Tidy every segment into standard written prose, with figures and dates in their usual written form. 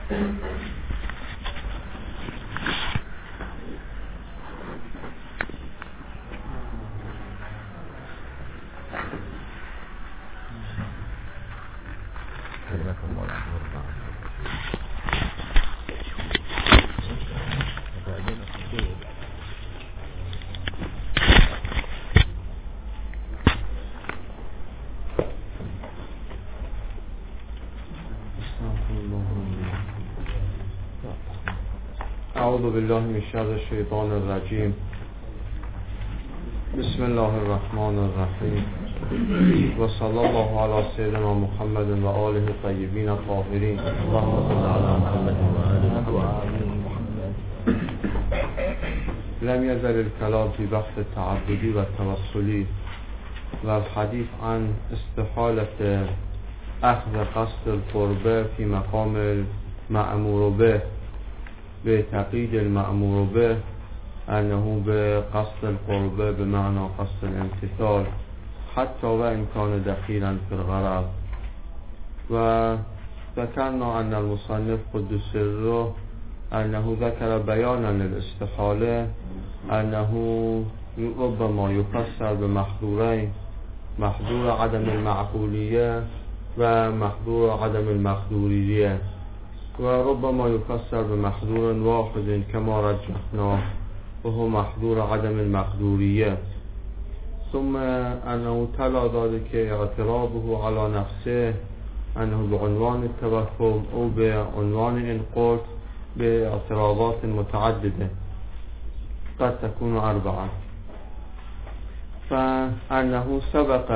اعوذ بالله من شر الشیطان الرجیم. بسم الله الرحمن الرحیم و صلی الله علی سیدنا محمد و آله الطیبین الطاهرین. اللهم صل علی محمد و آل محمد. لم يزل الكلام في بحث التعبدی و التوسلی و الحديث عن استحالة اخذ قصد القربة في مقام المأمور به بتقييد المأمور به أنه بقصد القربة بمعنى قصد الامتثال حتى وإن كان دخيلا في الغرض. وذكرنا أن المصنف قدس سره أنه ذكر بيانا للاستحالة أنه ربما يفسر بمحظورين: محظور عدم المعقولية ومحظور عدم المقدورية، وربما يفسر بمحظور واحد كما رجحناه وهو محظور عدم المقدورية. ثم أنه تلا ذلك اعتراضه على نفسه أنه بعنوان التوهم أو بعنوان إن قلت باعتراضات متعددة قد تكون 4. فأنه سبق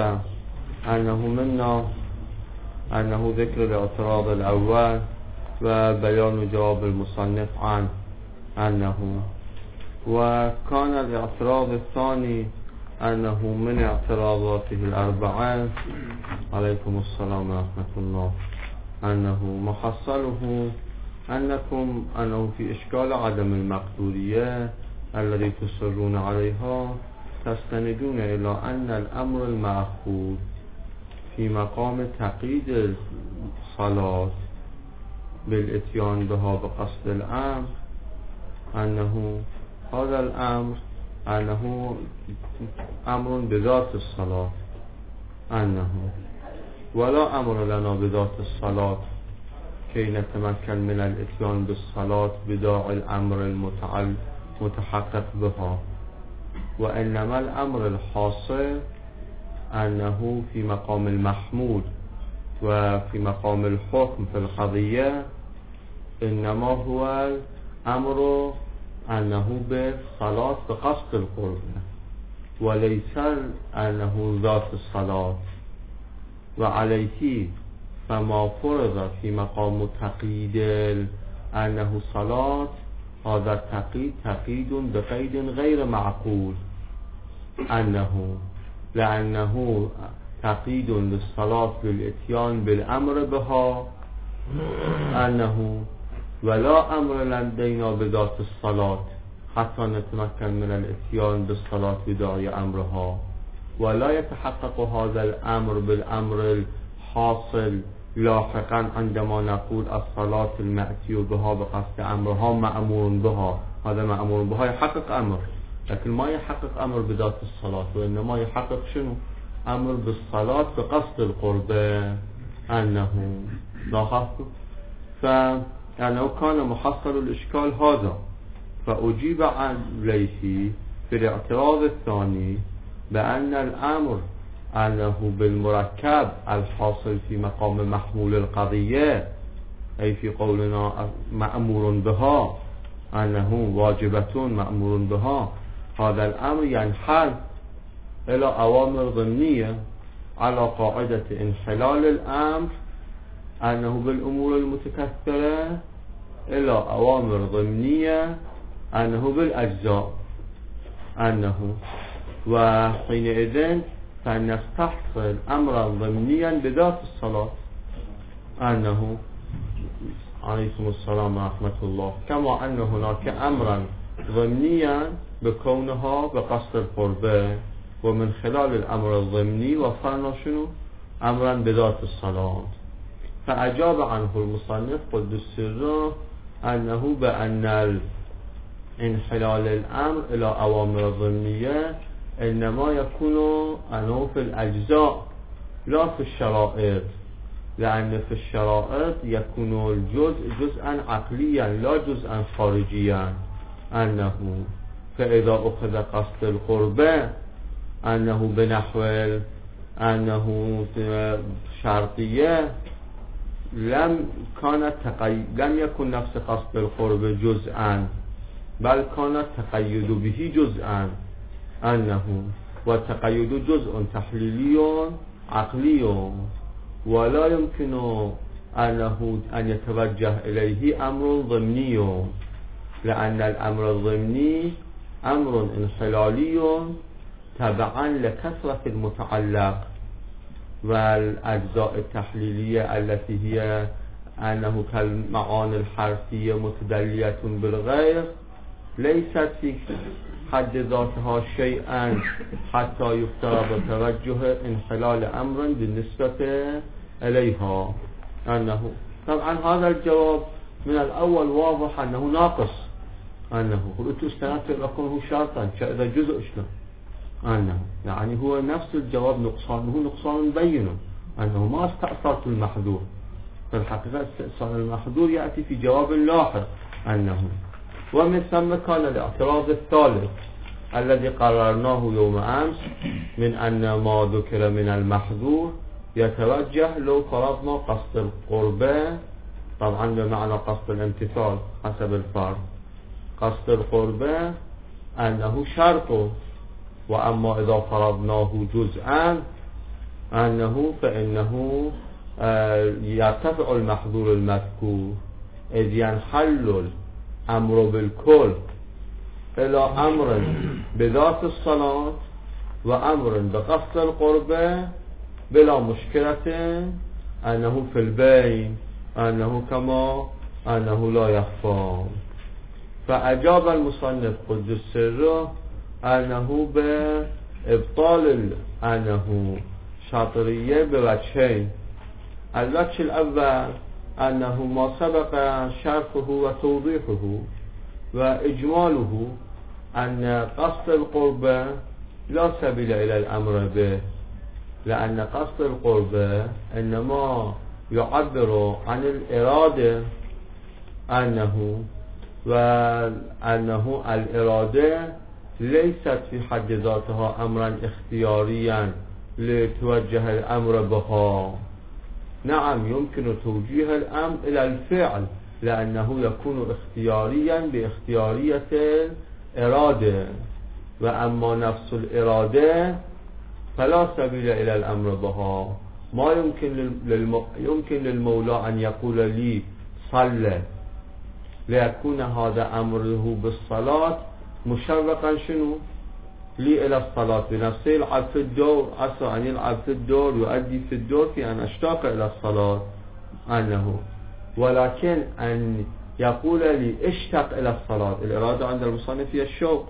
أنه ذكر الاعتراض الأول وبيان جواب المصنف عنه، وكان الاعتراض الثاني أنه من اعتراضاته 4 عليكم السلام ورحمة الله أنه محصله أنه في إشكال عدم المقدورية الذي تصرون عليها تستندون إلى أن الأمر المأخوذ في مقام تقييد الصلاة بالاتيان بها بقصد الأمر أنه هذا الأمر أنه أمر بذات الصلاة، أنه ولا أمر لنا بذات الصلاة كي نتمكن من الاتيان بالصلاة بداعي الأمر المتحقق بها، وإنما الأمر الحاصل أنه في مقام المحمود وفي مقام الحكم في القضية إنما هو الأمر أنه بالصلاة بقصد القربة وليس أنه ذات الصلاة. وعليه فما فرض في مقام تقييد أنه صلاة هذا التقييد تقييد بقيد غير معقول، لأنه تقييد للصلاة بالاتيان بالأمر بها أنه ولا أمر لدينا بذات الصلاة حتى نتمكن من الاتيان بالصلاة بداعي أمرها، ولا يتحقق هذا الأمر بالأمر الحاصل لاحقا عندما نقول الصلاة المأتي بها بقصد أمرها مأمور بها. هذا مأمور بها يحقق أمر، لكن ما يحقق أمر بذات الصلاة، وإنما يحقق شنو؟ أمر بالصلاة بقصد القربة أنه لاحظت. فأنه كان محصل الإشكال هذا، فأجيب عليه في الاعتراض الثاني بأن الأمر أنه بالمركب الحاصل في مقام محمول القضية، أي في قولنا مأمور بها أنه واجبة مأمور بها، هذا الأمر ينحل إلى أوامر ضمنية على قاعدة انحلال الأمر أنه بالأمور المتكثرة إلى أوامر ضمنية أنه بالأجزاء أنه، وحينئذ فنستحصل أمرا ضمنيا بذات الصلاة أنه عليكم السلام ورحمة الله، كما أن هناك أمرا ضمنيا بكونها بقصد القربة، ومن خلال الأمر الضمني وفرنا شنو؟ أمرا بذات الصلاة. فأجاب عنه المصنف قدس سره أنه بأن انحلال الأمر إلى أوامر ضمنية إنما يكون أنه في الأجزاء لا في الشرائط، لأن في الشرائط يكون الجزء جزءا عقليا لا جزءا خارجيا، أنه فإذا أخذ قصد القربة أنه بنحو أنه شرطية لم يكن نفس قصد القربة جزءا، بل كان التقيد به جزءا، أنه والتقيد جزء تحليلي عقلي، ولا يمكن أن يتوجه إليه أمر ضمني، لأن الأمر الضمني أمر انحلالي تبعا لكثرة المتعلق، والأجزاء التحليلية التي هي أنه كالمعاني الحرفية متدلية بالغير ليست في حد ذاتها شيئا حتى يفترض توجه انحلال أمر بالنسبة إليها. أنه طبعا هذا الجواب من الأول واضح أنه ناقص، أنه قلت استندت إلى كونه شرطا كإذا جزء شنو، أنه يعني هو نفس الجواب نقصانه نقصان بين، أنه ما استأثرت المحذور، في الحقيقة استئصال المحذور يأتي في جواب لاحق، أنه ومن ثم كان الاعتراض الثالث الذي قررناه يوم أمس من أن ما ذكر من المحذور يتوجه لو فرضنا قصد القربة، طبعا بمعنى قصد الامتثال حسب الفرض، قصد القربة أنه شرط، وأما إذا فرضناه جزءا أنه فإنه يرتفع المحذور المذكور، إذ ينحل الأمر بالكل إلى أمر بذات الصلاة وأمر بقصد القربة بلا مشكلة، أنه في البين أنه كما أنه لا يخفى. فأجاب المصنف قدس سره أنه بإبطال أنه شاطرية بوجهين، الوجه الأول أنه ما سبق شرحه وتوضيحه وإجماله أن قصد القربة لا سبيل إلى الأمر به، لأن قصد القربة إنما يعبر عن الإرادة، وأنه الإرادة ليست في حد ذاتها أمرا اختياريا لتوجه الأمر بها. نعم يمكن توجيه الأمر إلى الفعل لأنه يكون اختياريا باختيارية الإرادة، وأما نفس الإرادة فلا سبيل إلى الأمر بها. ما يمكن للمولى أن يقول لي صلى ليكون هذا أمره بالصلاة مشوقا شنو لي إلى الصلاة بنفسه، يلعب في الدور، عسى أن يلعب في الدور يؤدي في الدور في أن أشتاق إلى الصلاة، ولكن أن يقول لي اشتاق إلى الصلاة، الإرادة عند المصنف هي الشوق،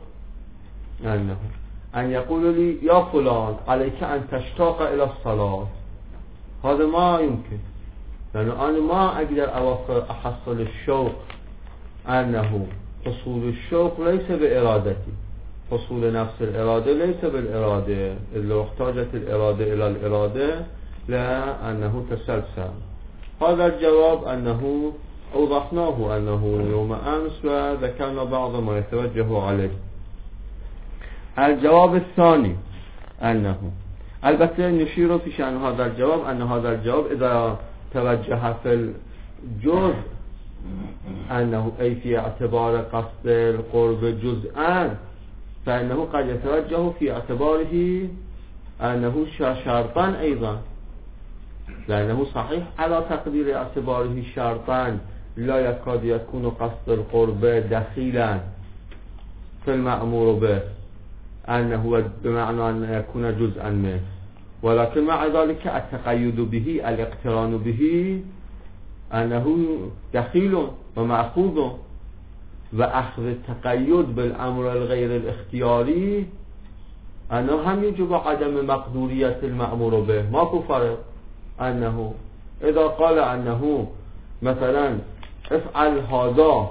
أن يقول لي يا فلان عليك أن تشتاق إلى الصلاة، هذا ما يمكن، لأنه أنا ما أقدر أحصل الشوق، أنه حصول الشوق ليس بإرادتي، حصول نفس الإرادة ليس بالإرادة، إذا احتاجت الإرادة إلى الإرادة لأنه تسلسل. هذا الجواب أنه أوضحناه أنه يوم أمس وذكرنا بعض ما يتوجه عليه. الجواب الثاني أنه البته نشير في شأن هذا الجواب أن هذا الجواب إذا توجه في الجزء أنه أي في اعتبار قصد القرب جزءا، فإنه قد يتوجه في اعتباره أنه شرطا أيضا، لأنه صحيح على تقدير اعتباره شرطا لا يكاد يكون قصد القرب دخيلا في المأمور به، أنه بمعنى أن يكون جزءا منه، ولكن مع ذلك التقيد به الاقتران به أنه دخيل ومأخوذ، وأخذ التقيد بالأمر الغير الاختياري أنه هم يجب عدم مقدورية المأمور به، ماكو فرق، أنه إذا قال أنه مثلا افعل هذا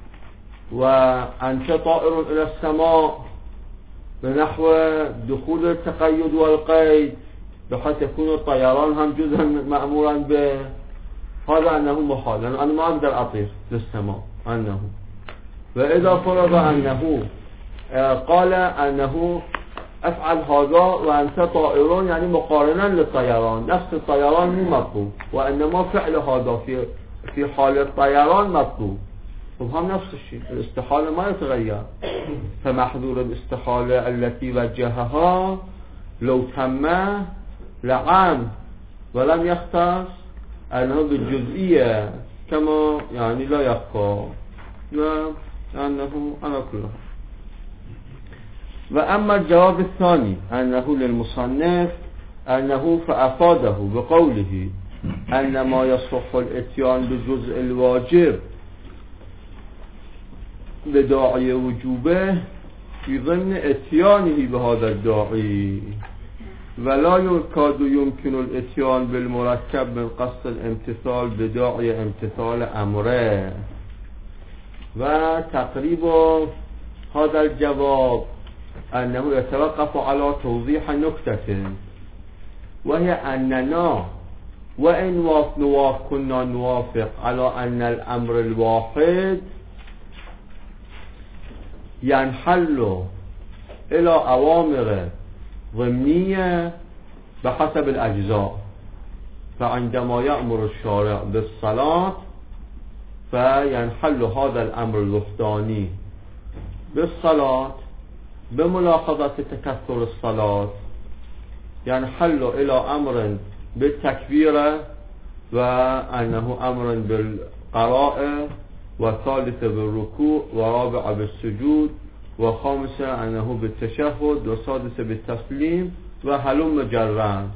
وأنت طائر إلى السماء بنحو دخول التقيد والقيد بحيث يكون الطيران هم جزءا مأمورا به، هذا أنه محال، لأن أنا ما أقدر أطير للسماء أنه. وإذا فرض أنه قال أنه افعل هذا وأنت طائر، يعني مقارنا للطيران، نفس الطيران مو مطلوب، وإنما فعل هذا في حال الطيران مطلوب، وهم نفس الشيء، الاستحالة ما يتغير. فمحذور الاستحالة التي وجهها لو تم لعام ولم يختص أنه بالجزئية كما يعني لا يخفى، لا أنه على كلها. وأما الجواب الثاني أنه للمصنف أنه فأفاده بقوله أن ما يصح الاتيان بجزء الواجب بداعي وجوبه في ضمن اتيانه بهذا الداعي، ولا يكاد يمكن الاتيان بالمركب من قصد الامتثال بداعي امتثال أمره. وتقريب هذا الجواب أنه يتوقف على توضيح نكتة، وهي أننا وإن كنا نوافق على أن الأمر الواحد ينحل إلى أوامر ضمنية بحسب الأجزاء. فعندما يأمر الشارع بالصلاة فينحل هذا الأمر الوحداني بالصلاة بملاحظة تكثر الصلاة، ينحل إلى أمر بالتكبير وأنه أمر بالقراءة، وثالثة بالركوع، ورابعة بالسجود، وخامسة أنه بالتشهد، وسادسة بالتسليم، وهلم جرا.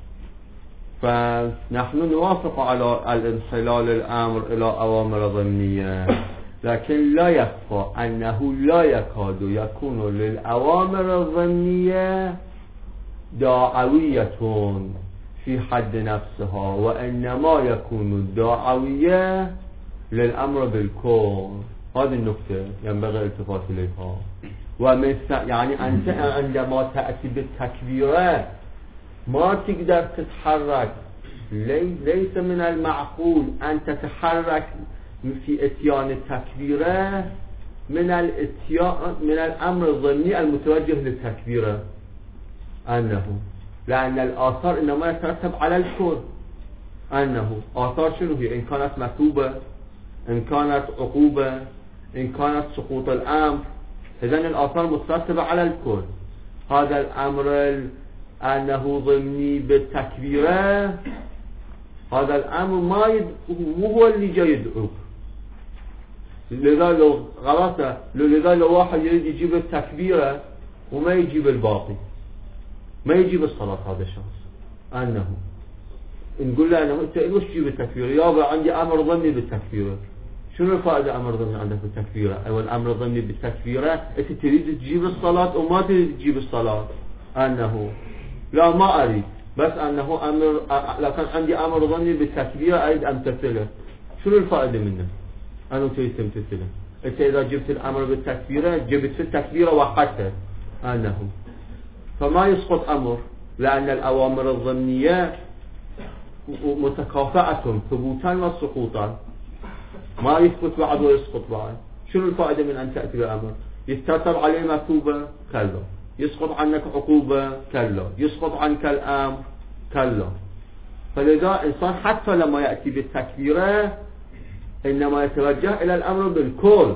فنحن نوافق على الانحلال الأمر إلى أوامر ضمنية، لكن لا يخفى أنه لا يكاد يكون للأوامر الضمنية داعوية في حد نفسها، وإنما يكون الداعوية للأمر بالكون. هذه النقطة ينبغي الالتفات إليها. يعني أنت عندما تأتي بالتكبيرات ما تقدر تتحرك، ليس من المعقول أن تتحرك في اتيان التكبيرة من الأمر الضمني المتوجه للتكبيرة، لأن الآثار إنما يترتب على الكل. آثار شنو هي؟ إن كانت مثوبة، إن كانت عقوبة، إن كانت سقوط الأمر، إذن الآثار مترتبة على الكل. هذا الأمر أنه ضمني بالتكبيرة، هذا الأمر مو هو اللي جاي يدعوك. لذا لو غلطة، لذا لو واحد يريد يجيب التكبيرة وما يجيب الباقي، ما يجيب الصلاة، هذا الشخص نقول له أنه أنت ليش تجيب التكبيرة؟ يابا عندي أمر ضمني بالتكبيرة. شنو الفائدة أمر ضمني عندك بالتكبيرة؟ أو الأمر ضمني بالتكبيرة أنت تريد تجيب الصلاة وما تريد تجيب الصلاة. لا ما أريد، بس أنه أمر، لكن عندي أمر ضمني بالتكبيرة أريد أمتثله. شنو الفائدة منه؟ أنه تريد تمتثله. أنت إذا جبت الأمر بالتكبيرة جبت في التكبيرة وحدته فما يسقط أمر، لأن الأوامر الضمنية متكافئة ثبوتا وسقوطا، ما يثبت بعد ويسقط بعد. شنو الفائدة من أن تأتي بأمر يترتب عليه مثوبة؟ كلا. يسقط عنك عقوبة؟ كلا. يسقط عنك الأمر؟ كلا. فلذا إنسان حتى لما يأتي بالتكبيرة إنما يتوجه إلى الأمر بالكل،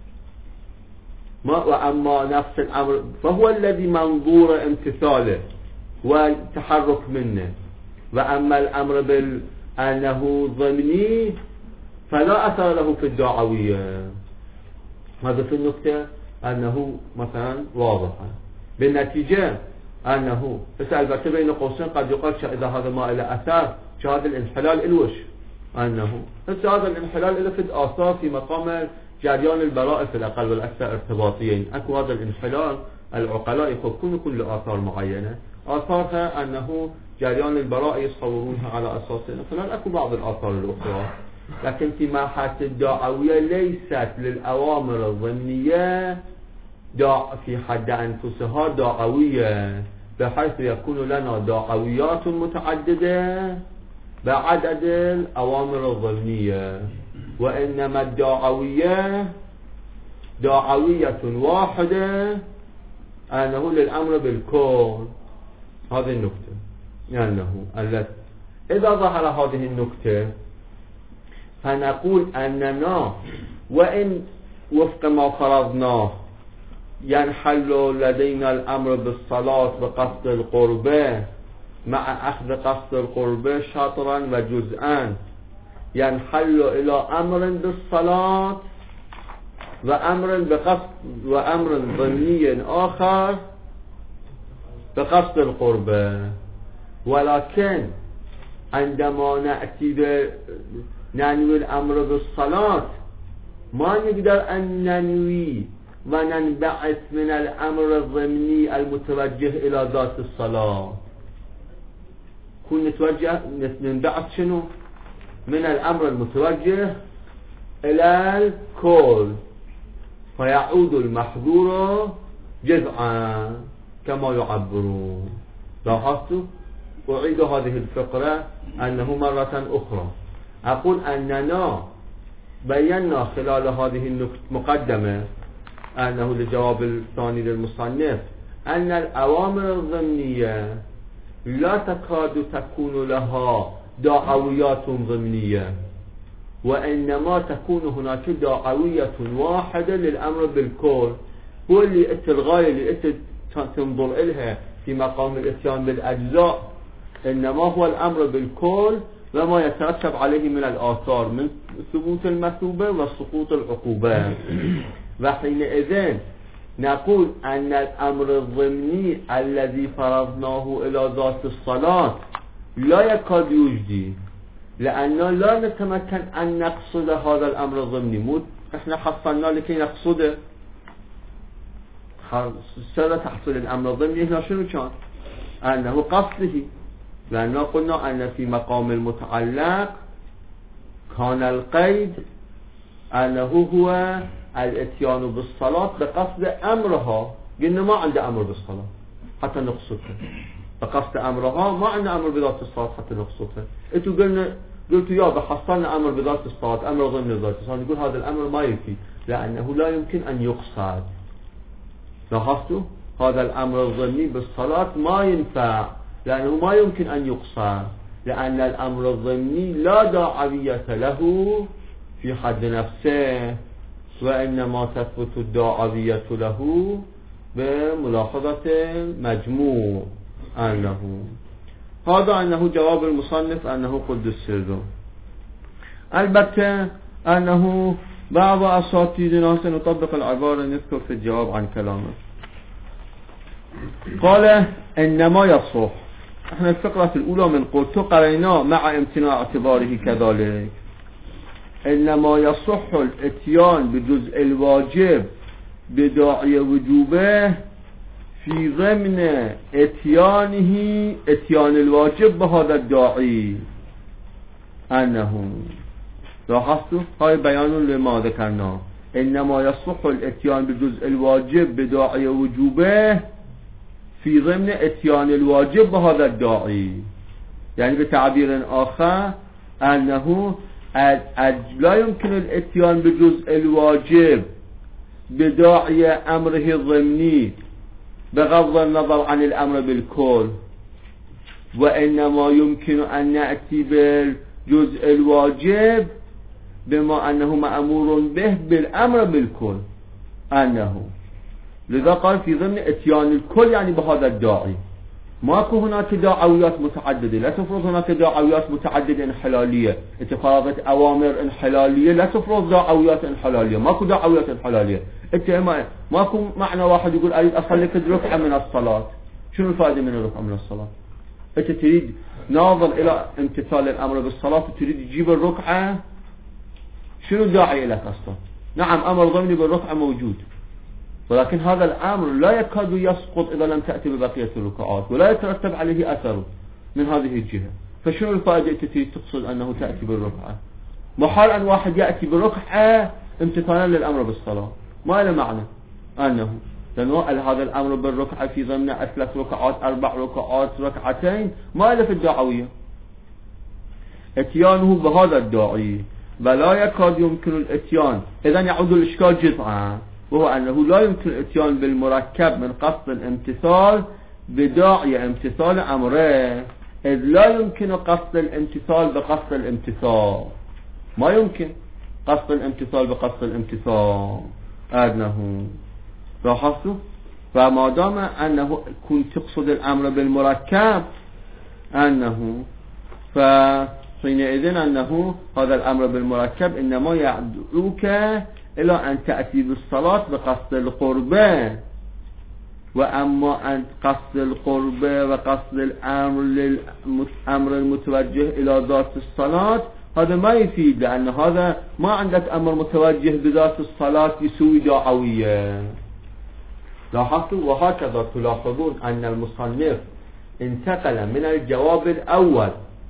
وأما نفس الأمر فهو الذي منظور امتثاله والتحرك منه. وأما الأمر بأنه ضمني فلا أثر له في الدعوية. هذا في النقطة أنه مثلا واضحة. بالنتيجة أنه البته بين قوسين قد يقال إذا هذا ما إلى أثر هذا الانحلال الوش هذا الانحلال إلى في آثار في مقام جريان البراءة في الأقل والأكثر ارتباطيين. أكو هذا الانحلال العقلاء يفكون كل آثار معينة، آثار أنه جريان البراء يصورونها على أساس مثلا أكو بعض الآثار الأخرى، لكن في مرحلة الدعوية ليست للأوامر الضمنية في حد أنفسها دعوية، بحيث يكون لنا دعويات متعددة بعدد الأوامر الضمنية، وإنما الدعوية دعوية واحدة أنه للأمر بالكون. هذه النكتة، يعني إذا ظهر هذه النكتة فنقول أننا وإن وفق ما فرضناه ينحل لدينا الأمر بالصلاة بقصد القربة مع أخذ قصد القربة شطرا وجزءا، ينحل إلى أمر بالصلاة وأمر ضمني آخر بقصد القربة. ولكن عندما نأتي ننوي الأمر بالصلاة ما نقدر أن ننوي وننبعث من الأمر الضمني المتوجه إلى ذات الصلاة. ننبعث شنو؟ من الأمر المتوجه إلى الكل، فيعود المحظور جزءا كما يعبرون. لاحظتوا؟ أعيد هذه الفقرة أنه مرة أخرى أقول أننا بينا خلال هذه المقدمة أنه لجواب الثاني للمصنف أن الأوامر الضمنية لا تكاد تكون لها دعويات ضمنية، وإنما تكون هناك دعوية واحدة للأمر بالكل، هو اللي الغاية اللي تنظر إلها في مقام الإتيان بالأجزاء، إنما هو الأمر بالكل وما يترتب عليه من الآثار من ثبوت المثوبة وسقوط العقوبة. وحينئذ نقول أن الأمر الضمني الذي فرضناه إلى ذات الصلاة لا يكاد يجدي، لأنه لا نتمكن أن نقصد هذا الأمر الضمني. احنا حصلنا لكي نقصده. سر تحصل الأمر الضمني هنا شنو كان؟ أنه قصده، لأنه قلنا أن في مقام المتعلق كان القيد أنه هو الاتيان بالصلاة بقصد أمرها. قلنا ما عنده أمر بالصلاة حتى نقصدها، بقصد أمرها ما عنده أمر بذات الصلاة حتى نقصدها. انتوا قلتوا يا بحصلنا أمر بذات الصلاة، أمر ضمن ذات الصلاة، نقول هذا الأمر ما يكفي لأنه لا يمكن أن يقصد. لاحظتوا؟ هذا الأمر الضمني بالصلاة ما ينفع لأنه ما يمكن أن يقصد، لأن الأمر الضمني لا داعية له في حد نفسه، وإنما تثبت الداعية له بملاحظة المجموع. هذا أنه جواب المصنف أنه قدس سره. البته أنه بعض أساتذتنا سنطبق العبارة نذكر في الجواب عن كلامه. قال إنما يصح، احنا الفقرة الأولى من قلت قرينا مع امتناع اعتباره كذلك. إنما يصح الاتيان بجزء الواجب بداعي وجوبه في ضمن اتيان الواجب بهذا الداعي. أنه لاحظتوا؟ هاي بيان لما ذكرنا. إنما يصح الاتيان بجزء الواجب بداعي وجوبه في ضمن اتيان الواجب بهذا الداعي، يعني بتعبير آخر أنه لا يمكن الاتيان بجزء الواجب بداعي أمره الضمني بغض النظر عن الأمر بالكل، وإنما يمكن أن نأتي بالجزء الواجب بما أنه مأمور به بالأمر بالكل. أنه لذا قال في ضمن اتيان الكل يعني بهذا الداعي. ماكو هناك دعويات متعددة، لا تفرض هناك دعويات متعددة انحلالية. انت فرضت أوامر انحلالية، لا تفرض دعويات انحلالية. ماكو دعويات انحلالية. انت ماكو معنى واحد يقول أريد أصلك ركعة من الصلاة. شنو الفائدة من الركعة من الصلاة؟ انت تريد ناظر إلى امتثال الأمر بالصلاة وتريد تجيب الركعة. شنو الداعي لك أصلا؟ نعم أمر ضمني بالركعة موجود، ولكن هذا الأمر لا يكاد يسقط إذا لم تأتي ببقية الركعات ولا يترتب عليه أثر من هذه الجهة. فشنو الفائدة تقصد أنه تأتي بالركعة؟ محال أن واحد يأتي بركعة امتثالا للأمر بالصلاة، ما له معنى أنه لأنه هذا الأمر بالركعة في ضمن 3 ركعات 4 ركعات ركعتين ما له في الدعوية. اتيانه بهذا الداعي ولا يكاد يمكن الاتيان. إذا يعود الإشكال جزءا، وهو أنه لا يمكن الاتيان بالمركب من قصد الامتثال بداعي امتثال أمره، إذ لا يمكن قصد الامتثال بقصد الامتثال. ما يمكن قصد الامتثال بقصد الامتثال أنه لاحظتوا. فما دام أنه كنت تقصد الأمر بالمركب أنه فحينئذ أنه هذا الأمر بالمركب إنما يدعوك إلى أن تأتي بالصلاة بقصد القربة، وأما أن قصد القربة وقصد الأمر المتوجه إلى ذات الصلاة هذا ما يفيد، لأن هذا ما عندك أمر متوجه بذات الصلاة يسوي دعوية. لاحظتوا؟ وهكذا تلاحظون أن المصنف انتقل من الجواب الأول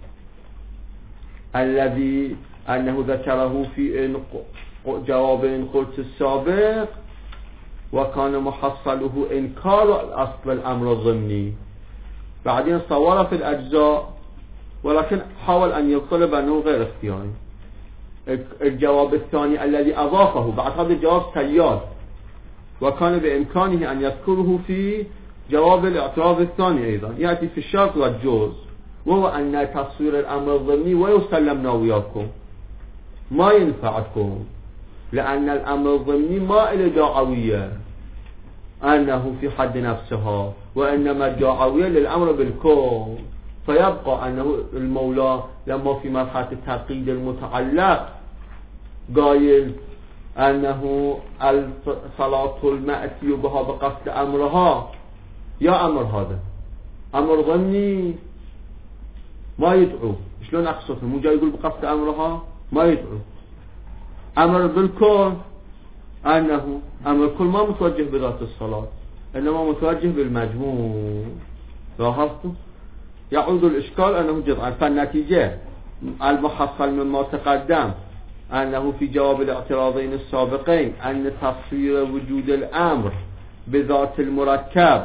الذي أنه ذكره في جواب إن قلت السابق وكان محصله إنكار الأصل الأمر الضمني، بعدين صور في الأجزاء ولكن حاول أن يقول بأنه غير اختياري. الجواب الثاني الذي أضافه بعد هذا الجواب سياد، وكان بإمكانه أن يذكره في جواب الاعتراض الثاني أيضا يأتي في الشرط والجوز، وهو أن تصوير الأمر الضمني ويسلمنا وياكم ما ينفعكم، لأن الأمر الضمني ما إلى دعوية أنه في حد نفسها، وإنما الدعوية للأمر بالكون. فيبقى أنه المولى لما في مرحلة التعقيد المتعلق قايل أنه الصلاة المأتي بها بقصد أمرها، يا أمر هذا أمر ضمني ما يدعو، شلون أقصده؟ مو جاي يقول بقصد أمرها ما يدعو. أمر بالكون أنه أمر الكل ما متوجه بذات الصلاة إنما متوجه بالمجموع. لاحظتوا؟ يعود الإشكال أنه جزءا. فالنتيجة المحصل مما تقدم أنه في جواب الاعتراضين السابقين أن تصوير وجود الأمر بذات المركب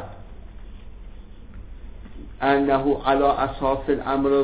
أنه على أساس الأمر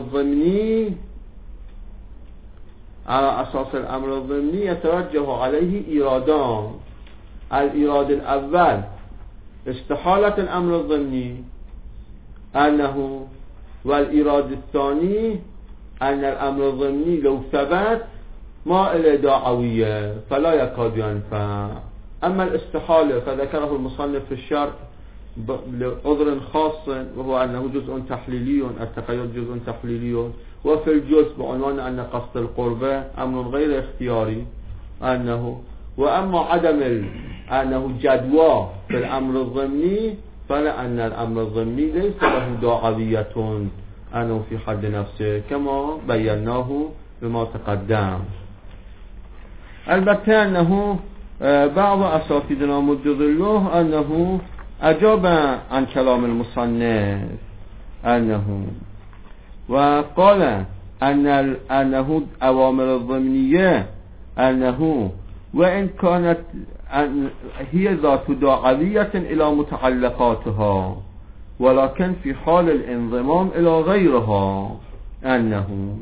الضمني يتوجه عليه إيرادان. الإيراد الأول استحالة الأمر الضمني أنه، والإيراد الثاني أن الأمر الضمني لو ثبت ما إلى دعوية فلا يكاد ينفع. أما الاستحالة فذكره المصنف في الشرح لعذر خاص، وهو أنه جزء تحليلي، التقيد جزء تحليلي، وفي الجزء بعنوان أن قصد القربة أمر غير اختياري أنه. وأما عدم أنه جدوى في الأمر الضمني فلأن الأمر الضمني ليس له دعوية أنه في حد نفسه كما بيناه بما تقدم. البته أنه بعض أساتذتنا مد ظله أنه أجاب عن كلام المصنف أنه وقال أنه أوامر الضمنية أنه وإن كانت هي ذات داعية إلى متعلقاتها ولكن في حال الانضمام إلى غيرها أنه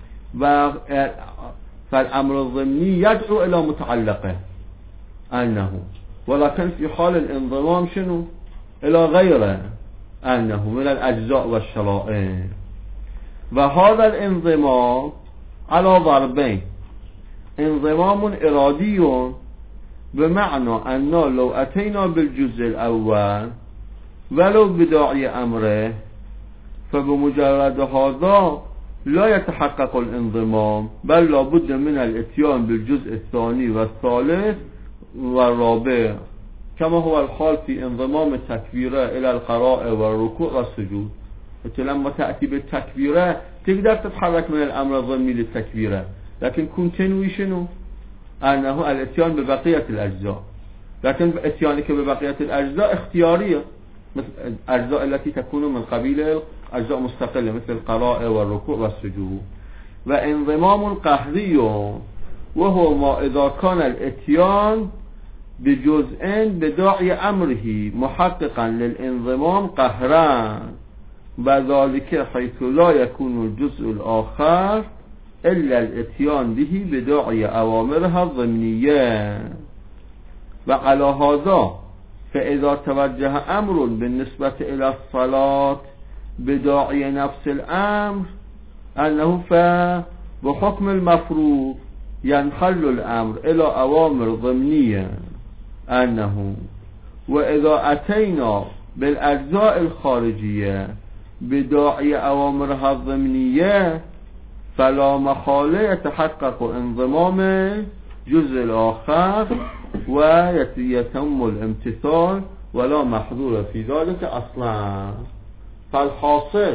فالأمر الضمني يدعو إلى متعلقه أنه، ولكن في حال الانضمام شنو؟ إلى غيره أنه من الأجزاء والشرائع. وهذا الانضمام على ضربين: انضمام إرادي بمعنى أنه لو أتينا بالجزء الأول ولو بداعي أمره فبمجرد هذا لا يتحقق الانضمام، بل لابد من الاتيان بالجزء الثاني والثالث والرابع، كما هو الحال في انضمام التكبيرة إلى القراءة والركوع والسجود. لما تأتي بالتكبيرة تقدر تتحرك من الأمر الضمني للتكبيرة، لكن كن تنوي شنو؟ أنه الاتيان ببقية الأجزاء. لكن اتيانك ببقية الأجزاء اختيارية، مثل الأجزاء التي تكون من قبيل أجزاء مستقلة مثل القراءة والركوع والسجود. وانضمام القهري وهو ما إذا كان الاتيان بجزء بداعي أمره محققا للانضمام قهرا، وذلك حيث لا يكون الجزء الآخر إلا الاتيان به بداعي أوامرها الضمنية. وعلى هذا فإذا توجه أمر بالنسبة إلى الصلاة بداعي نفس الأمر أنه فبحكم المفروض ينخل الأمر إلى أوامر ضمنية أنه وإذا أتينا بالأجزاء الخارجية بداعي أوامرها الضمنية فلا محالة يتحقق انضمام الجزء الآخر ويتم الامتثال ولا محظور في ذلك أصلا. فالحاصل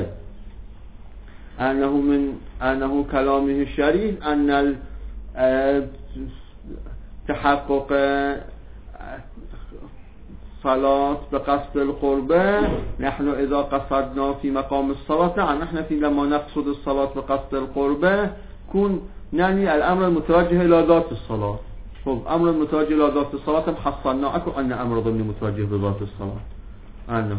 أنه كلامه الشريف أن تحقق صلاة بقصد القربة، نحن إذا قصدنا في مقام الصلاة نحن لما نقصد الصلاة بقصد القربة كون يعني الأمر المتوجه إلى ذات الصلاة. خب أمر المتوجه إلى ذات الصلاة حصلنا أكو أن أمر ضمني متوجه بذات الصلاة أنه،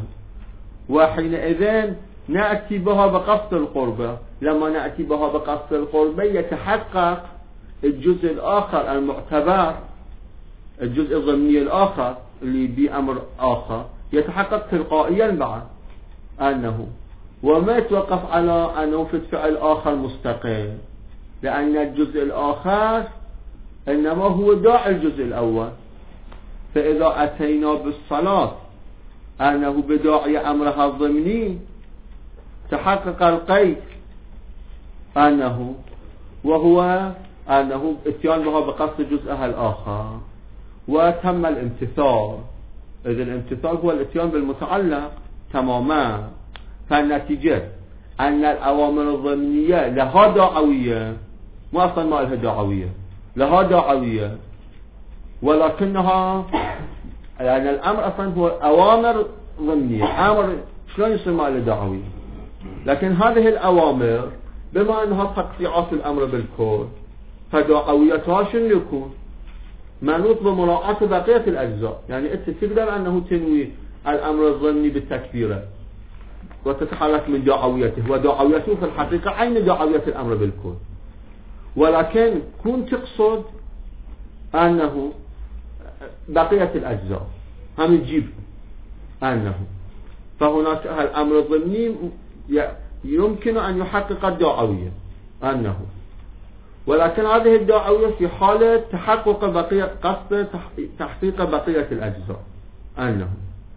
وحينئذ نأتي بها بقصد القربة. لما نأتي بها بقصد القربة يتحقق الجزء الآخر المعتبر، الجزء الضمني الآخر اللي بأمر آخر يتحقق تلقائيا بعد أنه، وما يتوقف على أنه في الفعل آخر مستقل، لأن الجزء الآخر إنما هو داعي الجزء الأول. فإذا أتينا بالصلاة أنه بداعي أمرها الضمني تحقق القيد أنه وهو أنه اتيان بها بقصد جزءها الآخر وتم الامتثال. إذا الامتثال هو الاتيان بالمتعلق تماما. فالنتيجة أن الأوامر الضمنية لها دعوية، ما أصلا ما لها دعوية، لها دعوية، ولكنها لأن الأمر أصلا هو أوامر ضمنية، أمر شلون يصير ما له دعوية. لكن هذه الأوامر بما أنها تقطيعات الأمر بالكل فدعويتها شنو يكون؟ منوط بمراعاة بقية الأجزاء. يعني أنت تقدر أنه تنوي الأمر الضمني بالتكبيرة وتتحرك من دعويته، ودعويته في الحقيقة عين دعوية الأمر بالكل، ولكن كن تقصد أنه بقية الأجزاء هم تجيب أنه، فهناك الأمر الضمني يمكن أن يحقق الدعوية أنه، ولكن هذه الدعوية في حالة تحقق بقية قصد تحقيق بقية الأجزاء أنه.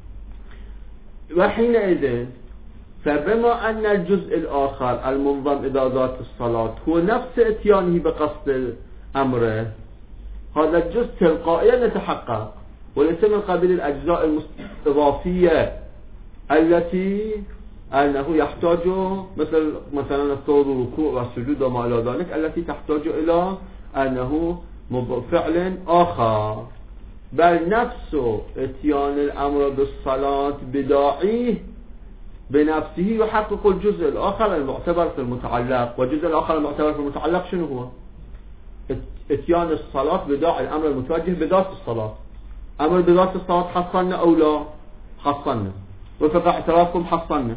وحينئذ فبما أن الجزء الآخر المنضم إلى ذات الصلاة هو نفس اتيانه بقصد أمره، هذا الجزء تلقائيا يتحقق وليس من قبيل الأجزاء الإضافية التي أنه يحتاج مثلا الطور والركوع والسجود وما إلى ذلك التي تحتاج إلى أنه فعل آخر، بل نفس اتيان الأمر بالصلاة بداعيه بنفسه يحقق الجزء الآخر المعتبر في المتعلق. والجزء الآخر المعتبر في المتعلق شنو هو؟ اتيان الصلاة بداعي الأمر المتوجه بذات الصلاة. أمر بذات الصلاة حصلنا أو لا؟ حصلنا. وفق اعترافكم حصلنا.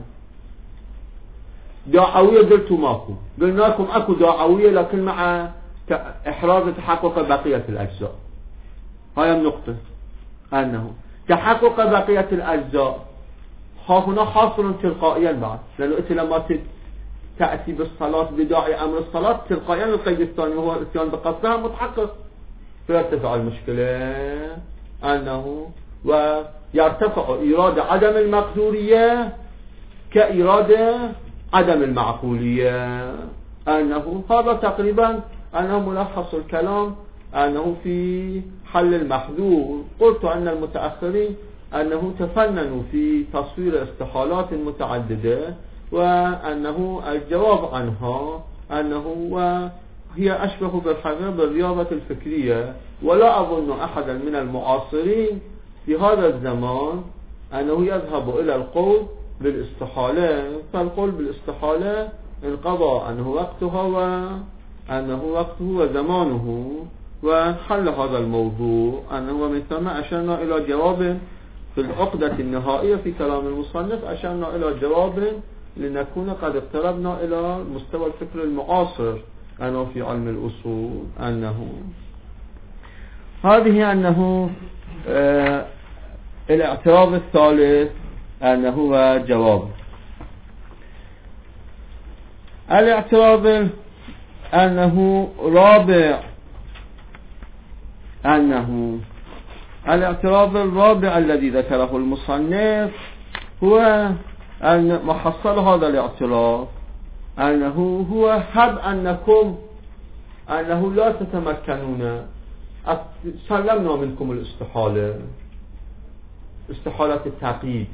دعوية قلتوا ماكو، قلنا لكم أكو دعوية لكن مع إحراز تحقق بقية الأجزاء. هاي النقطة أنه تحقق بقية الأجزاء هنا حاصل تلقائيا بعد، لأنه أنت لما تأتي بالصلاة بداعي أمر الصلاة تلقائيا القيد الثاني وهو الاتيان بقصدها متحقق، فيرتفع المشكلة أنه ويرتفع إرادة عدم المقدورية كإرادة عدم المعقولية أنه هذا تقريبا أنه ملخص الكلام أنه في حل المحذور. قلت أن المتأخرين أنه تفننوا في تصوير استحالات متعددة وأنه الجواب عنها أنه هي أشبه بالحقيقة بالرياضة الفكرية، ولا أظن أحدا من المعاصرين في هذا الزمان أنه يذهب إلى القول بالاستحالة، فالقول بالاستحالة انقضى أنه وقته وزمانه، وحل هذا الموضوع. ومن ثم أشرنا إلى جواب في العقدة النهائية في كلام المصنف، أشرنا إلى جواب لنكون قد اقتربنا إلى مستوى الفكر المعاصر في علم الأصول. أنه الاعتراض الثالث هو جواب الاعتراض الاعتراض الرابع الذي ذكره المصنف هو أن محصل هذا الاعتراض هو هب أنه لا تتمكنون، سلمنا منكم الاستحالة، استحالة التقييد،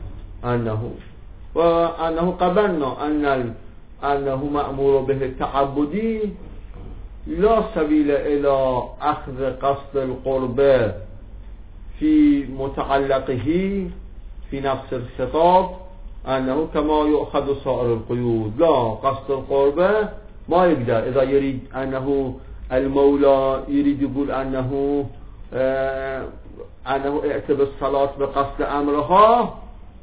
وأنه قبلنا أنه مأمور به التعبدي، لا سبيل إلى أخذ قصد القربة في متعلقه في نفس الخطاب، كما يؤخذ سائر القيود. لا، قصد القربة ما يقدر. إذا يريد المولى يريد يقول أنه اعتبر الصلاة بقصد أمرها،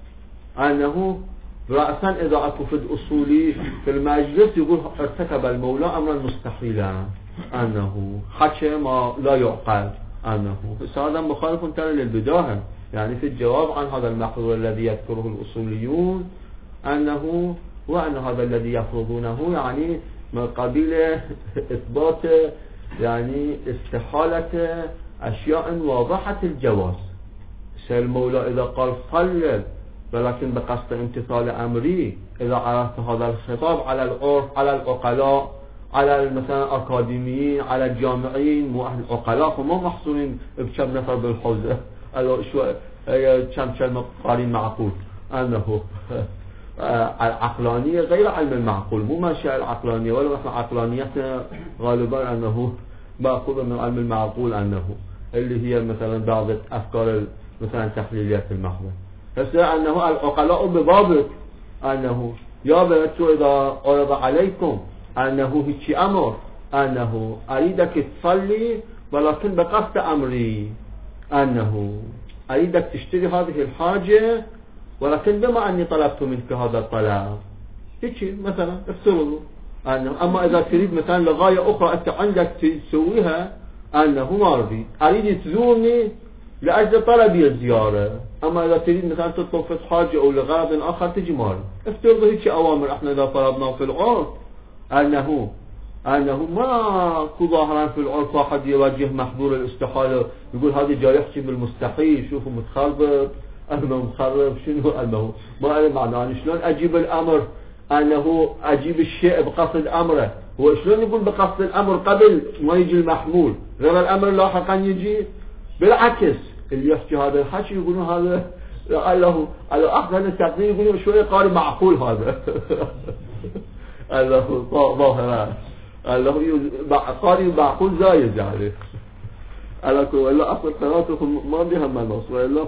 رأسا إذا أكو في أصولي في المجلس يقول ارتكب المولى أمرا مستحيلا، حكي ما لا يعقل، هذا مخالف ترى للبداهة. في الجواب عن هذا المحظور الذي يذكره الأصوليون وأن هذا الذي يفرضونه من قبيل إثبات استحالة أشياء واضحة الجواز. المولى إذا قال صلل ولكن بقصد امتثال أمري، إذا عرفت هذا الخطاب على العرف، على العقلاء، على مثلا الأكاديميين، على الجامعين، مو أهل العقلاء فما محصورين بكم نفر بالحوزة، كم كلمة قارين معقول، العقلانية غير علم المعقول، مو ماشي العقلانية، ولو احنا عقلانيتنا غالبا مأخوذة من علم المعقول، اللي هي مثلا بعض أفكار مثلا تحليليات المحضر. العقلاء بضابط يا بنتو إذا عرض عليكم هيك أمر أريدك تصلي ولكن بقصد أمري، أريدك تشتري هذه الحاجة ولكن بما أني طلبت منك هذا الطلب، هيك مثلا افترضوا أما إذا تريد مثلا لغاية أخرى أنت عندك تسويها ما أريد، أريد تزورني لأجل طلبي الزيارة، أما إذا تريد مثلا تطلب في حاجة أو لغرض آخر تجي مالي. افترضوا هيك أوامر احنا إذا فرضنا في العرف ما ظاهرا في العرف واحد يواجه محظور الاستحالة يقول هذه جاي يحكي بالمستحيل، شوفوا متخربط مخرب شنو ما له معنى. شلون أجيب الأمر أجيب الشيء بقصد أمره، هو شلون يقول بقصد الأمر قبل ما يجي المحمول، غير الأمر لاحقا يجي. بالعكس اللي يحكي هذا الحكي يقولون هذا على أحسن التقدير يقولون شوية قاري معقول، هذا ظاهرا قاري معقول زايد ولا أصل قراءتكم ما بها منص، وإلا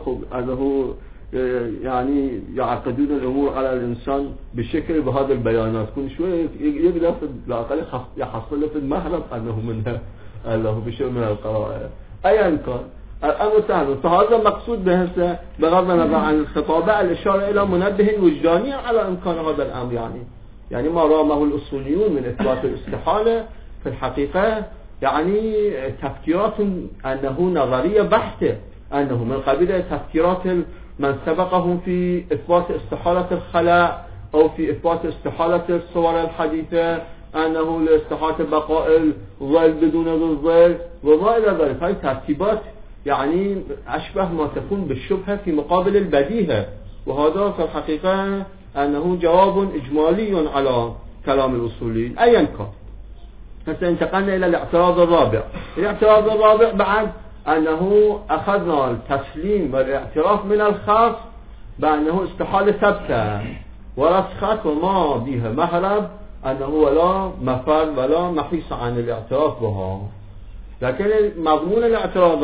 يعقدون الأمور على الإنسان بشكل بهذا البيانات، كل شوية يقدر لا أقل يحصل في المهرب منها بشيء من القراءة. أيا كان الأمر سهل، فهذا مقصود به بغض النظر عن الخطابة الإشارة إلى منبه وجداني على إمكان هذا الأمر. ما رامه الأصوليون من إثبات الاستحالة في الحقيقة تفكيرات نظرية بحتة، من قبيل تفكيرات من سبقهم في إثبات استحالة الخلاء أو في إثبات استحالة الصور الحديثة، لاستحالة بقاء الظل بدون الظل وما إلى ذلك. هذه ترتيبات أشبه ما تكون بالشبهة في مقابل البديهة، وهذا في الحقيقة جواب إجمالي على كلام الأصوليين. أيا كان، هسه انتقلنا إلى الاعتراض الرابع. الاعتراض الرابع بعد أخذنا التسليم والاعتراف من الخاص بأنه استحالة ثبتة ورسخت وما بها مهرب أنه ولا مفر ولا محيص عن الاعتراف بها. لكن مضمون الاعتراض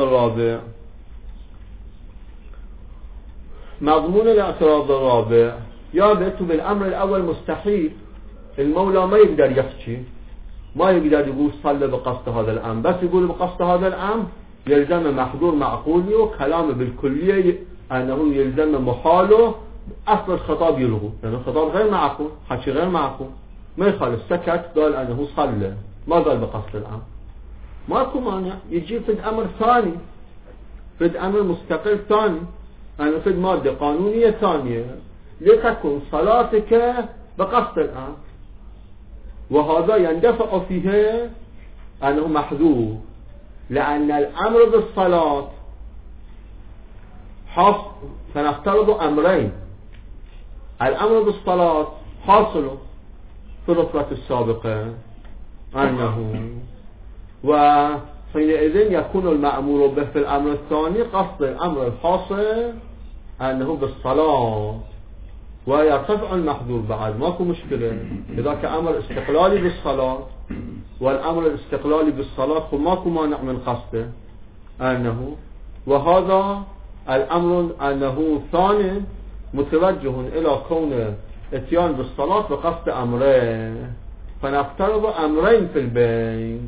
الرابع يا بيتو بالأمر الأول مستحيل، المولى ما يقدر يحكي، ما يقدر يقول صلى بقصد هذا الأمر، بس يقول بقصد هذا الأمر يلزم محظور معقولي، وكلامه بالكلية أنه يلزم محاله، أصل الخطاب يلغو، لأن الخطاب غير معقول، حكي غير معقول، ما يخالف، سكت قال أنه صلى، ما قال بقصد الأمر، ماكو مانع يجي في أمر ثاني، في أمر مستقل ثاني، أنا في مادة قانونية ثانية لتكون صلاتك بقصد الأمر، وهذا يندفع فيه أنه محذور، لأن الأمر بالصلاة حاصل، فنفترض أمرين، الأمر بالصلاة حاصل في الرتبة السابقة أنه، وحينئذ يكون المأمور به في الأمر الثاني قصد الأمر الحاصل أنه بالصلاة، ويرتفع المحذور بعد، ماكو مشكلة إذا كأمر استقلالي بالصلاة، والأمر الاستقلالي بالصلاة ماكو مانع من قصده أنه، وهذا الأمر أنه ثاني متوجه إلى كون اتيان بالصلاة بقصد أمرين، فنفترض أمرين في البين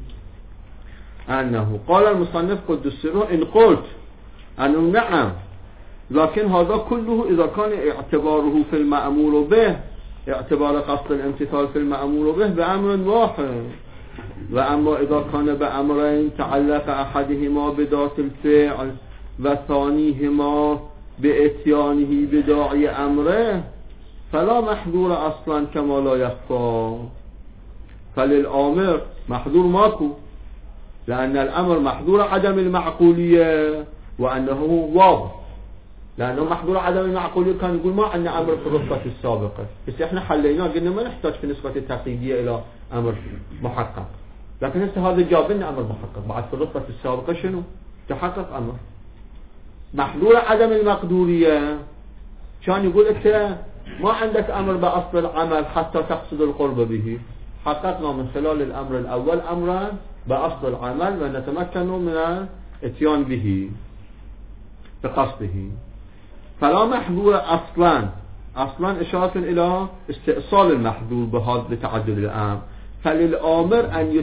أنه قال المصنف قدس سره إن قلت أنه نعم، لكن هذا كله إذا كان اعتباره في المأمور به، اعتبار قصد الامتثال في المأمور به بأمر واحد، وأما إذا كان بأمرين تعلق أحدهما بذات الفعل وثانيهما بإتيانه بداعي أمره فلا محذور أصلا كما لا يخفى، فللآمر محذور ماكو، لأن الأمر محذور عدم المعقولية وأنه واضح، لأنه محظور عدم المعقولية كان يقول ما عندنا أمر في الرتبة السابقة، بس إحنا حليناه قلنا ما نحتاج في نسبة التقييدية إلى أمر محقق، لكن هسه هذا جاب لنا أمر محقق، بعد في الرتبة السابقة شنو؟ تحقق أمر محظور عدم المقدورية، كان يقول أنت ما عندك أمر بأصل العمل حتى تقصد القرب به، حققنا من خلال الأمر الأول أمرا بأصل العمل ونتمكن من الاتيان به بقصده، فلا محذور أصلا إشارة إلى استئصال المحذور بهذا بتعدد الأمر، فللآمر أن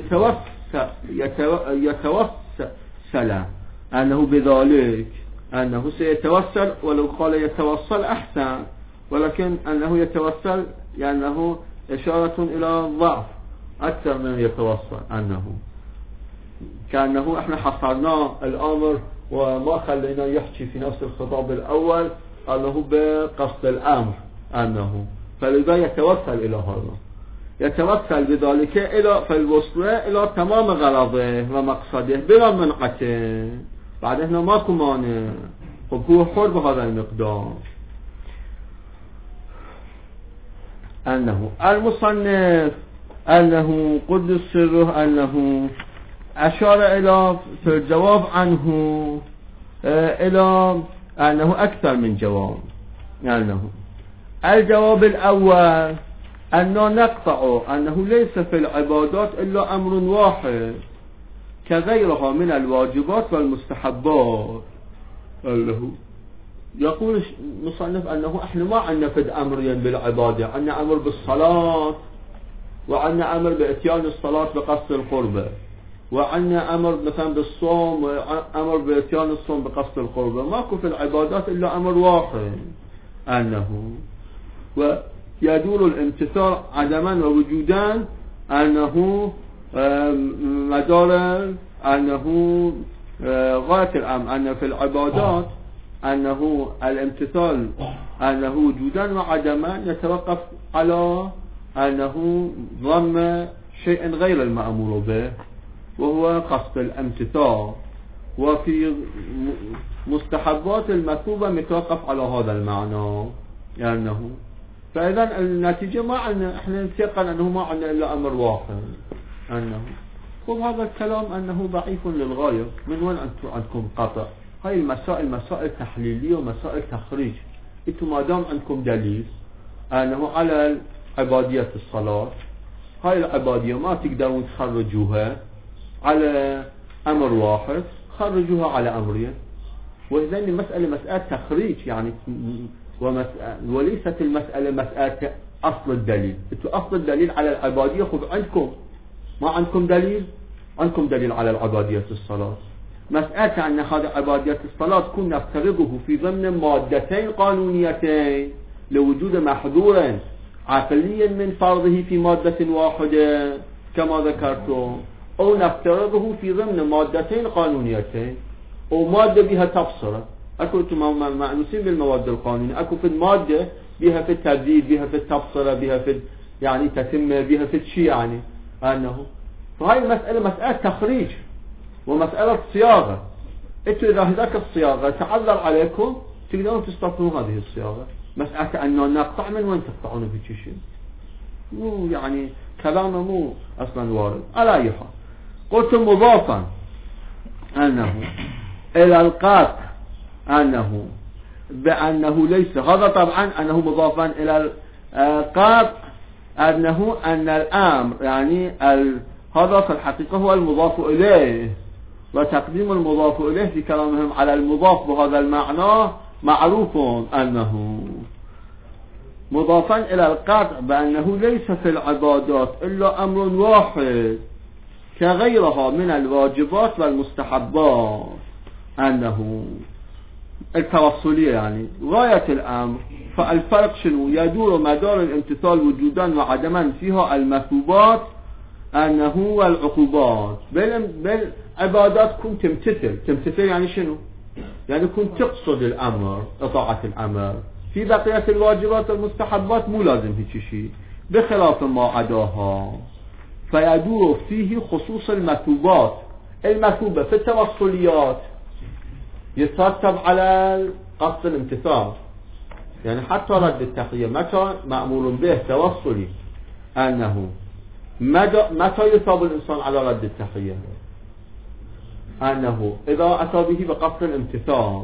يتوسل أنه بذلك أنه سيتوسل، ولو قال يتوصل أحسن، ولكن أنه يتوسل لأنه إشارة إلى ضعف أكثر من يتوصل، أنه كأنه إحنا حصرنا الأمر وما خلينا يحكي في نفس الخطاب الأول أنه بقصد الأمر أنه، فلذا يتوسل إلى هذا، يتوسل بذلك إلى فالوصول إلى تمام غرضه ومقصده بلا منقطع، بعد هنا ماكو مانع، هو حر بهذا المقدار. أنه المصنف أنه قدس سره أنه أشار إلى في الجواب عنه إلى أنه أكثر من جواب، أنه الجواب الأول أنه نقطع أنه ليس في العبادات إلا أمر واحد كغيرها من الواجبات والمستحبات، أنه يقول المصنف أنه إحنا ما عندنا فد أمرين بالعبادة، عندنا أمر بالصلاة، وعندنا أمر بإتيان الصلاة بقصد القربة، وعندنا أمر مثلا بالصوم وأمر بإتيان الصوم بقصد القربة، ماكو في العبادات إلا أمر واحد أنه، ويدور الامتثال عدما ووجودا أنه مدار أنه غاية الأمر، أن في العبادات أنه الامتثال أنه وجودا وعدما يتوقف على أنه ضم شيء غير المأمور به وهو قصد الامتثال، وفي مستحبات المثوبة متوقف على هذا المعنى أنه، فإذا النتيجة ما عندنا، احنا نتيقن أنه ما عندنا إلا أمر واحد أنه، وهذا الكلام أنه ضعيف للغاية، من وين أنتم عندكم قطع؟ هاي المسائل مسائل تحليلية ومسائل تخريج، انتم ما دام عندكم دليل أنه على عبادية الصلاة هاي العبادية ما تقدرون تخرجوها على أمر واحد، خرجوها على أمرين. وإذن المسألة مسألة تخريج يعني، وليست المسألة مسألة أصل الدليل. أصل الدليل على العبادية خذ عندكم، ما عندكم دليل؟ عندكم دليل على العبادية الصلاة. مسألة أن هذا عبادية الصلاة تكون نفترضه في ضمن مادتين قانونيتين لوجود محظور عقليا من فرضه في مادة واحدة كما ذكرتم، أو نفترضه في ضمن مادتين قانونيتين أو مادة بها تبصرة. أكو معنوسين بالمواد القانونية، أكو في المادة بها في التبديد، بها في التبصرة، بها في يعني تتمة، بها في الشيء يعني أنه. فهاي المسألة مسألة تخريج ومسألة صياغة. انتوا إذا هذاك الصياغة تعذر عليكم تقدرون تستطيعون هذه الصياغة. مسألة أنه نقطع من وين تقطعون في شيء مو يعني كلامه مو أصلا وارد. على أي حال قلت مضافا أنه إلى القاطع أنه بأنه ليس، هذا طبعا أنه مضافا إلى القاطع أنه أن الأمر يعني هذا في الحقيقة هو المضاف إليه، وتقديم المضاف إليه في كلامهم على المضاف بهذا المعنى معروف أنه مضافا إلى القطع بأنه ليس في العبادات إلا أمر واحد كغيرها من الواجبات والمستحبات، أنه التوصلية يعني غاية الأمر. فالفرق شنو؟ يدور مدار الامتثال وجودا وعدما فيها المثوبات أنه والعقوبات. بالعبادات كنت تمتثل يعني شنو؟ يعني كنت تقصد الأمر، إطاعة الأمر. في بقية الواجبات والمستحبات مو لازم هيك شيء، بخلاف ما عداها فيدور فيه خصوص المثوبات. المثوبة في التوصليات يترتب على قصد الامتثال، يعني حتى رد التحية متى مأمور به توصلي أنه متى يثاب الإنسان على رد التحية؟ أنه إذا أتى به بقصد الامتثال.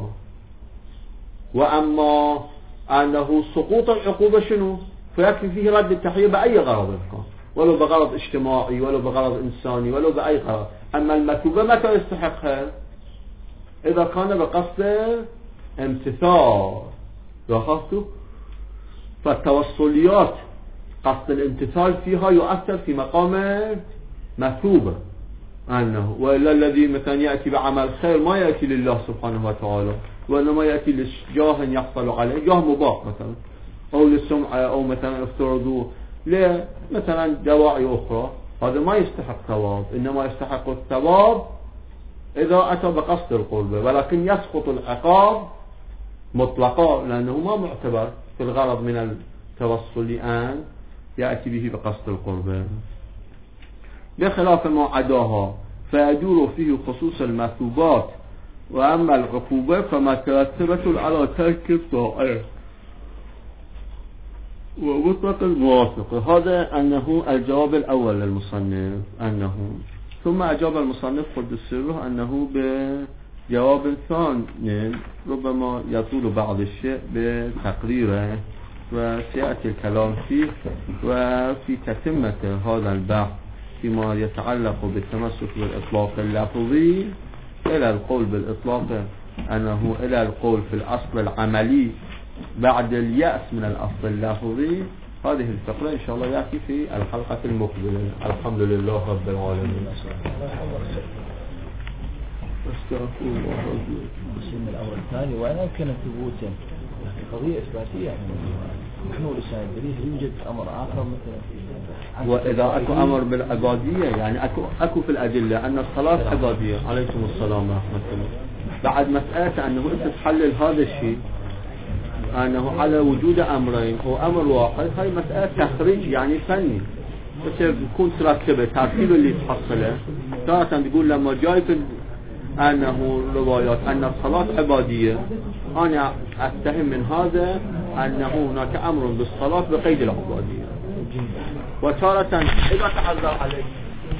وأما أنه سقوط العقوبة شنو؟ فيكفي فيه رد التحية بأي غرض كان، ولو بغرض اجتماعي ولو بغرض إنساني ولو بأي غرض. أما المثوبة متى يستحقها؟ إذا كان بقصد امتثال. لاحظتوا؟ فالتوصليات قصد الامتثال فيها يؤثر في مقام مثوبة أنه، وإلا الذي مثلا يأتي بعمل خير ما يأتي لله سبحانه وتعالى، وإنما يأتي لجاه يحصل عليه، جاه مباح مثلا، أو للسمعة، أو مثلا افترضوا مثلا دواعي أخرى. هذا ما يستحق ثواب، إنما يستحق الثواب إذا أتى بقصد القربة، ولكن يسقط العقاب مطلقا لأنه ما معتبر في الغرض من التوصل أن يأتي به بقصد القربة، بخلاف ما عداها فيدور فيه خصوص المثوبات. وأما العقوبة فمترتبة على ترك الطائر ومطلق الموافقة. هذا أنه الجواب الأول للمصنف أنه، ثم أجاب المصنف قدس سره أنه بجواب ثاني ربما يطول بعض الشيء بتقريره وسيأتي الكلام فيه. وفي تتمة هذا البحث فيما يتعلق بالتمسك بالإطلاق اللفظي إلى القول بالإطلاق أنه إلى القول في الأصل العملي بعد اليأس من الأصل اللفظي. هذه الفقرة إن شاء الله يأتي في الحلقة المقبلة. الحمد لله رب العالمين. استغفر الله. القسم الأول الثاني وأنا يمكن ثبوتا قضية إثباتية يعني محمول لسان الدليل يوجد أمر آخر مثلا. وإذا أكو أمر بالعبادية يعني أكو في الأدلة أن الصلاة عبادية. عليكم السلام ورحمة الله. بعد مسألة أنه أنت تحلل هذا الشيء أنه على وجود أمرين أو أمر واحد، هاي مسألة تخريج يعني فني، تكون تركبه ترتيب اللي تحصله. تارة تقول لما جاي في أنه روايات أن الصلاة عبادية، أنا أتهم من هذا أنه هناك أمر بالصلاة بقيد العبادية. وتارة إذا تعذر عليك